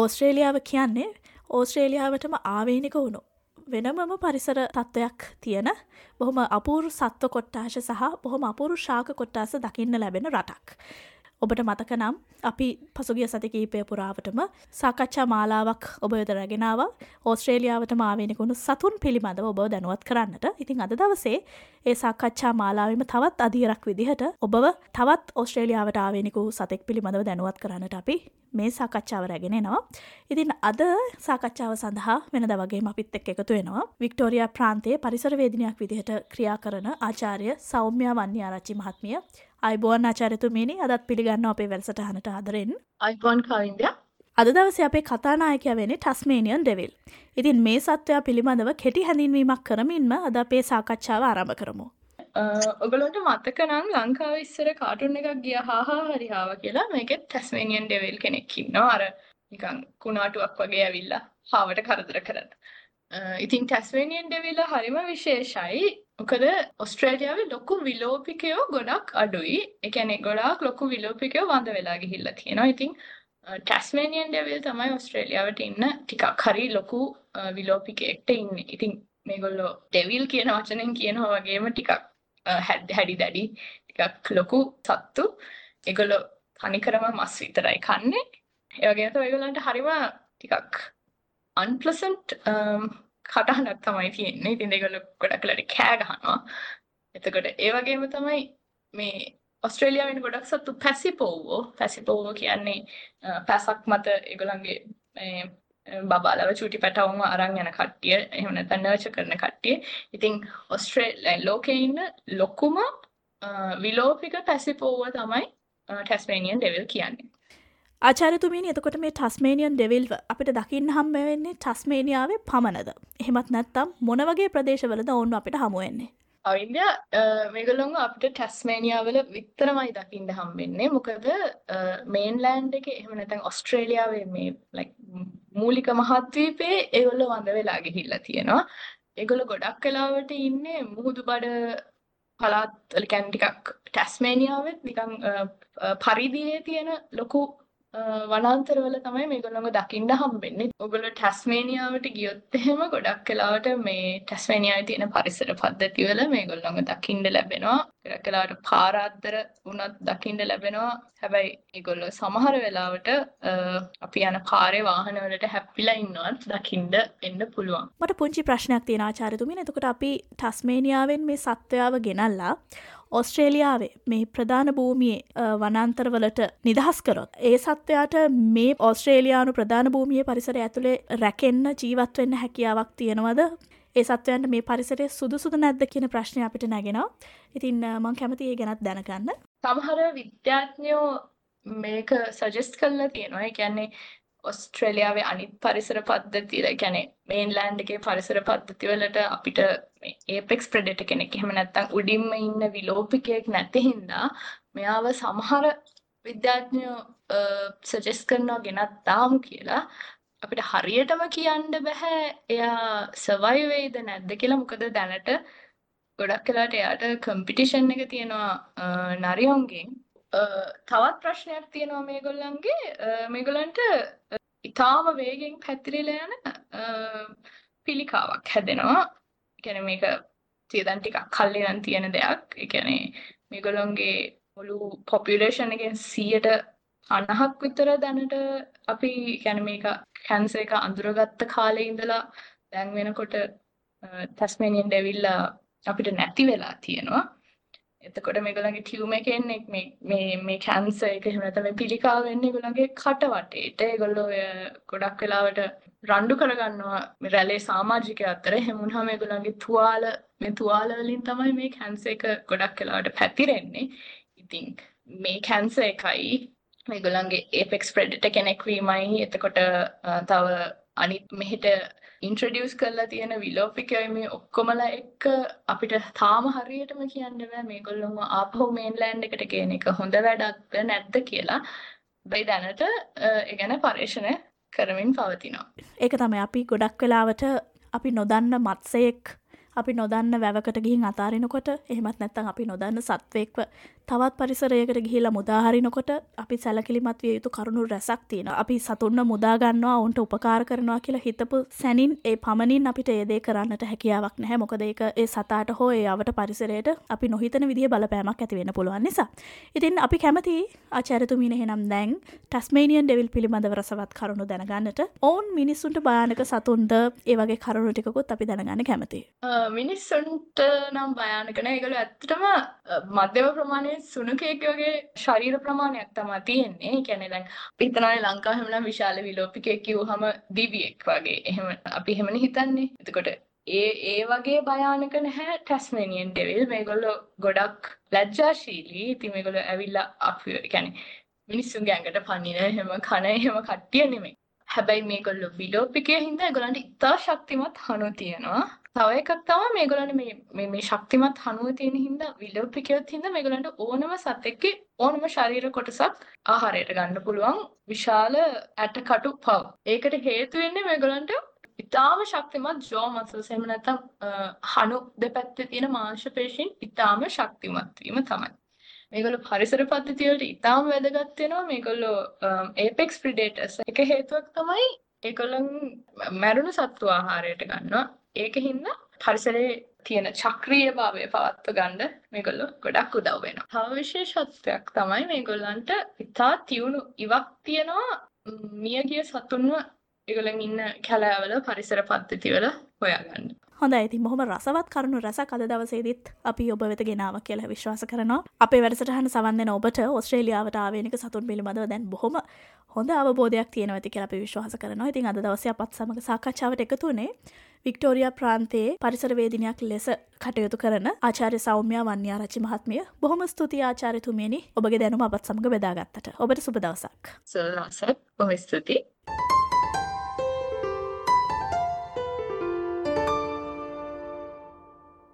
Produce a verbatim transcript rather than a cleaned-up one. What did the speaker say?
ඕස්ට්‍රේලියාව කියන්නේ ඕස්ට්‍රේලියාවටම ආවේනික වුණු වෙනමම පරිසර තත්ත්වයක් තියෙන බොහොම අපූරු සත්ව කොට්ටාශ සහ බොහොම අපූරු ශාක කොට්ටාස දකින්න ලැබෙන රටක්. ඔබට මතක නම් අපි පසුගිය සති කීපය පුරාවටම සාකච්ඡා මාලාවක් ඔබ වෙත රැගෙන ආවා ඕස්ට්‍රේලියාවටම ආවේනික වුණු සතුන් පිළිබඳව ඔබව දැනුවත් කරන්නට. ඉතින් අද දවසේ ඒ සාකච්ඡා මාලාවෙම තවත් අධීරක් විදිහට ඔබව තවත් ඕස්ට්‍රේලියාවට ආවේනික වූ සතෙක් පිළිබඳව දැනුවත් කරන්නට අපි මේ සාකච්ඡාව රැගෙන එනවා. ඉතින් අද සාකච්ඡාව සඳහා වෙනදා වගේම අපිත් එක්ක එකතු වෙනවා වික්ටෝරියා ප්‍රාන්තයේ පරිසරවේදිනියක් විදිහට ක්‍රියා කරන ආචාර්ය සෞම්‍යා වන්නිආරච්චි මහත්මිය. අයිබෝන් ආචාර්යතුමීනි, අදත් පිළිගන්නවා අපේ වැඩසටහනට ආදරෙන්. අයිබෝන් කවින්දා. අද දවසේ අපේ කතානායකයා වෙන්නේ ටස්මේනියන් ඩෙවිල්. ඉතින් මේ සත්වයා පිළිබඳව කෙටි හැඳින්වීමක් කරමින්ම අද අපේ සාකච්ඡාව ආරම්භ කරමු. ඔයගොල්ලන්ට මතක නම් ලංකාවේ ඉස්සර කාටුන් එකක් ගියා හාහා හරි හාවා කියලා. මේකෙත් ටස්මේනියන් ඩෙවිල් කෙනෙක් ඉන්නවා. අර නිකන් කුණාටුවක් වගේ ඇවිල්ලා හාවට කරදර කරන. ඉතින් ටස්මේනියන් ඩෙවිල් හරිම විශේෂයි. මොකද ඔස්ට්‍රේලියාවේ ලොකු විලෝපිකයෝ ගොඩක් අඩුයි. ඒ කියන්නේ ගොඩාක් ලොකු විලෝපිකයෝ වඳ වෙලා ගිහිල්ලා තියෙනවා. ඉතින් ටස්මේනියන් ඩෙවිල් තමයි ඔස්ට්‍රේලියාවට ඉන්න ටිකක් හරි ලොකු විලෝපිකයෙක්ට ඉන්නේ. ඉතින් මේගොල්ලෝ ඩෙවිල් කියන වචනෙන් කියනවා වගේම ටිකක් හැඩි දැඩි ටිකක් ලොකු සත්තු. ඒගොල්ලෝ තනිකරම මස් විතරයි කන්නේ. ඒ වගේම තමයි ඒගොල්ලන්ට හරිම ටිකක් unpleasant කටහඬක් තමයි තියෙන්නේ. ඉතින් ඒගොල්ලෝ ගොඩක් වෙලාවට කෑ ගහනවා. එතකොට ඒ වගේම තමයි මේ ඔස්ට්‍රේලියාවේ ගොඩක් සත්තු පැසිපෝවෝ. පැසිපෝවෝ කියන්නේ පැසක් මත ඒගොල්ලන්ගේ මේ බබාලව චූටි පැටවුන්ව අරන් යන කට්ටිය. එහෙම නැත්නම් නර්චර් කරන කට්ටිය. ඉතින් ඔස්ට්‍රේලියා ලෝකේ ඉන්න ලොකුම විලෝපික පැසිපෝවෝ තමයි ටස්මේනියන් ඩෙවිල් කියන්නේ. ආචාර්යතුමීනි, එතකොට මේ ටස්මේනියන් ඩෙවිල්ව අපිට දකින්න හම්බ වෙන්නේ ටස්මේනියාවේ පමණද? එහෙමත් නැත්නම් මොන වගේ ප්‍රදේශවලද ඔවුන් අපිට හමු වෙන්නේ? අවින්දා මේගොල්ලෝ අපිට ටස්මේනියාවල විතරමයි දකින්න හම්බෙන්නේ. මොකද මේන්ලෑන්ඩ් එකේ එහෙම නැත්නම් ඔස්ට්‍රේලියාවේ මේ like මූලික මහද්වීපයේ ඒගොල්ලෝ වඳ වෙලා ගිහිල්ලා තියෙනවා. ඒගොල්ලෝ ගොඩක් වෙලාවට ඉන්නේ මුහුදුබඩ පළාත් වල කියන්නේ ටිකක් ටස්මේනියාවෙත් නිකන් පරිදියේ තියෙන ලොකු වනාන්තරවල තමයි මේගොල්ලෝව දකින්න හම්බෙන්නේ. ඔයගොල්ලෝ ටස්මේනියාවට ගියොත් එහෙම ගොඩක් වෙලාවට මේ ටස්මේනියාවේ තියෙන පරිසර පද්ධතිවල මේගොල්ලෝව දකින්න ලැබෙනවා. ගොඩක් වෙලාවට පාර අතර උනත් දකින්න ලැබෙනවා. හැබැයි ඒගොල්ලෝ සමහර වෙලාවට අපි යන පාරේ වාහන වලට හැප්පිලා ඉන්නවත් දකින්න එන්න පුළුවන්. මට පුංචි ප්‍රශ්නයක් තියෙනවා ආචාර්යතුමීනි. එතකොට අපි ටස්මේනියාවෙන් මේ සත්වයාව ගෙනල්ලා ඔස්ට්‍රේලියාවේ මේ ප්‍රධාන භූමියේ වනාන්තරවලට නිදහස් කරොත් ඒ සත්වයාට මේ ඔස්ට්‍රේලියානු ප්‍රධාන භූමියේ පරිසරය ඇතුලේ රැකෙන්න ජීවත් වෙන්න හැකියාවක් තියෙනවද? ඒ සත්වයන්ට මේ පරිසරය සුදුසුද නැද්ද කියන ප්‍රශ්නය අපිට නැගෙනවා. ඉතින් මම කැමතියි ඒ ගැනත් දැනගන්න. සමහර විද්‍යාඥයෝ මේක සජෙස්ට් කරලා තියෙනවා. ඒ කියන්නේ ඔස්ට්‍රේලියාවේ අනිත් පරිසර පද්ධති, ඒ කියන්නේ මේන්ලෑන්ඩ් එකේ පරිසර පද්ධති වලට අපිට මේ ඒපෙක්ස් ප්‍රෙඩේටර් කෙනෙක් එහෙම නැත්නම් උඩින්ම ඉන්න විලෝපිකයෙක් නැති හින්දා මෙයාව සමහර විද්‍යාඥයෝ සජෙස්ට් කරනවා ගෙනත් දාමු කියලා. අපිට හරියටම කියන්න බෑ එයා සර්වයිව් වෙයිද නැද්ද කියලා. මොකද දැනට ගොඩක් වෙලාට එයාට කම්පිටිෂන් එක තියෙනවා නරියොන්ගෙන්. තවත් ප්‍රශ්නයක් තියෙනවා මේගොල්ලන්ගේ. මේගොල්ලන්ට ඉතාම වේගෙන් පැතිරිලා යන පිළිකාවක් හැදෙනවා. ඒ කියන්නේ මේක තියදන් ටිකක් කල්ලි නම් තියෙන දෙයක්. ඒ කියන්නේ මේගොල්ලන්ගේ මුළු පොපියුලේෂන් එකෙන් සීයට අනහක් විතර දැනට අපි කියන්නේ මේක කැන්සර් එක අඳුරගත්ත කාලේ ඉඳලා දැන් වෙනකොට ටස්මේනියන් ඩෙවිල් අපිට නැති වෙලා තියෙනවා. එතකොට මේගොල්ලන්ගේ ටියුමර් එකෙන් මේ මේ මේ කැන්සර් එක එහෙම නැත්නම් මේ පිළිකාව වෙන්නේ ඒගොල්ලන්ගේ කට වටේට. ඒගොල්ලෝ ගොඩක් වෙලාවට රණ්ඩු කරගන්නවා මේ රැළේ සමාජිකයෝ අතර. එහෙම වුණාම ඒගොල්ලන්ගේ තුවාල මේ තුවාල වලින් තමයි මේ කැන්සර් එක ගොඩක් වෙලාවට පැතිරෙන්නේ. ඉතින් මේ කැන්සර් එකයි මේගොල්ලන්ගේ ඒපෙක්ස් ප්‍රෙඩේටර් කෙනෙක් වීමයි. එතකොට තව අනිත් මෙහෙට ඉන්ට්‍රොඩියුස් කරලා තියෙන විලෝපිකයෝ මේ ඔක්කොමලා එක්ක අපිට තාම හරියටම කියන්න බෑ මේගොල්ලෝම ආපහු මේන්ලෑන්ඩ් එකට ගේන එක හොඳ වැඩක්ද නැද්ද කියලා. බයි දැනට ඒ ගැන පරීක්ෂණ කරමින් පවතිනවා. ඒක තමයි අපි ගොඩක් වෙලාවට අපි නොදන්න මත්ස්‍යයෙක් අපි නොදන්න වැවකට ගිහින් අතාරිනකොට එහෙමත් නැත්නම් අපි නොදන්න සත්වෙක්ව තවත් පරිසරයකට ගිහිලා මුදාහරිනකොට අපි සැලකිලිමත් විය යුතු කරුණු රැසක් තියෙනවා. අපි සතුන්ව මුදා ගන්නවා, උන්ට උපකාර කරනවා කියලා හිතපු සැනින් ඒ පමණින් අපිට ඒ දේ කරන්නට හැකියාවක් නැහැ. මොකද ඒක ඒ සතාට හෝ ඒ අවට පරිසරයට අපි නොහිතන විදිහේ බලපෑමක් ඇති වෙන්න පුළුවන් නිසා. ඉතින් අපි කැමති ආචාර්යතුමීන් එහෙනම් දැන් ටස්මේනියන් ඩෙවිල් පිළිබඳව රසවත් කරුණු දැනගන්නට. ඔවුන් මිනිස්සුන්ට භයානක සතුන්ද ඒ වගේ කරුණු ටිකකුත් අපි දැනගන්න කැමතියි. මිනිස්සුන්ට නම් භයානක නෑ. ඒගොල්ලෝ ඇත්තටම මධ්‍යම ප්‍රමාණයේ සුනකයෙක් වගේ ශරීර ප්‍රමාණයක් තමයි තියෙන්නේ. ඒ කියන්නේ දැන් අපි හිතනවානේ ලංකාවේ හැමනම් විශාල විලෝපිකයෙක් කිව්වහම දිවියෙක් වගේ. එහෙම අපි එහෙමනේ හිතන්නේ. එතකොට ඒ ඒ වගේ භයානක නැහැ ටස්මේනියන් ඩෙවිල්. මේගොල්ලෝ ගොඩක් ලැජ්ජාශීලී. ඉතින් මේගොල්ලෝ ඇවිල්ලා අපි කියන්නේ මිනිස්සුන්ගේ ඇඟට පනින එහෙම කන එහෙම කට්ටිය නෙමෙයි. හැබැයි මේගොල්ලෝ විලෝපිකයෙ හින්දා ඒගොල්ලන්ට ඉතා ශක්තිමත් හනු තියෙනවා. තව එකක් තමයි මේගොල්ලන්ට මේ මේ මේ ශක්තිමත් හනුව තියෙන හින්දා විලෝපිකයොත් හින්දා මේගොල්ලන්ට ඕනම සතෙක්ගේ ඕනම ශරීර කොටසක් ආහාරයට ගන්න පුළුවන් විශාල ඇටකටු පව. ඒකට හේතු වෙන්නේ මේගොල්ලන්ට ඉතාම ශක්තිමත් ජෝ මසල්ස් එහෙම නැත්නම් හනු දෙපැත්තේ තියෙන මාංශ පේශීන් ඉතාම ශක්තිමත් වීම තමයි. මේගොල්ලෝ පරිසර පද්ධතිය වලට ඉතාම වැදගත් වෙනවා. මේගොල්ලෝ ඒපෙක්ස් ප්‍රිඩේටර්ස්. එක හේතුවක් තමයි ඒගොල්ලන් මැරුණු සත්තු ආහාරයට ගන්නවා. ඒකින්ද පරිසරයේ තියෙන චක්‍රීයභාවය පවත්ව ගන්න මේගොල්ලෝ ගොඩක් උදව් වෙනවා. තව විශේෂත්වයක් තමයි මේගොල්ලන්ට ඉතා තියුණු ඉවක් තියෙනවා මියගිය සතුන්ව ඒගොල්ලන් ඉන්න කැලෑවල පරිසර පද්ධතිවල හොයාගන්න. හොඳයි. ඉතින් බොහොම රසවත් කරුණු රසක් අද දවසේදීත් අපි ඔබ වෙත ගෙනාවා කියලා විශ්වාස කරනවා. අපේ වැඩසටහන සවන් දෙන ඔබට ඕස්ට්‍රේලියාවට ආවේනික සතුන් පිළිබඳව දැන් බොහොම හොඳ අවබෝධයක් තියෙනවා ඇති කියලා අපි විශ්වාස කරනවා. ඉතින් අද දවසේ අපත් සමග සාකච්ඡාවට එකතු වුණේ වික්ටෝරියා ප්‍රාන්තයේ පරිසරවේදිනියක් ලෙස කටයුතු කරන ආචාර්ය සෞම්‍යා වන්‍යාරච්චි මහත්මිය. බොහොම ස්තුතියි ආචාර්යතුමියනි ඔබගේ දැනුම අපත් සමග බෙදාගත්තට. ඔබට සුබ දවසක්. සුබ දවසක්. බොහොම ස්තුතියි.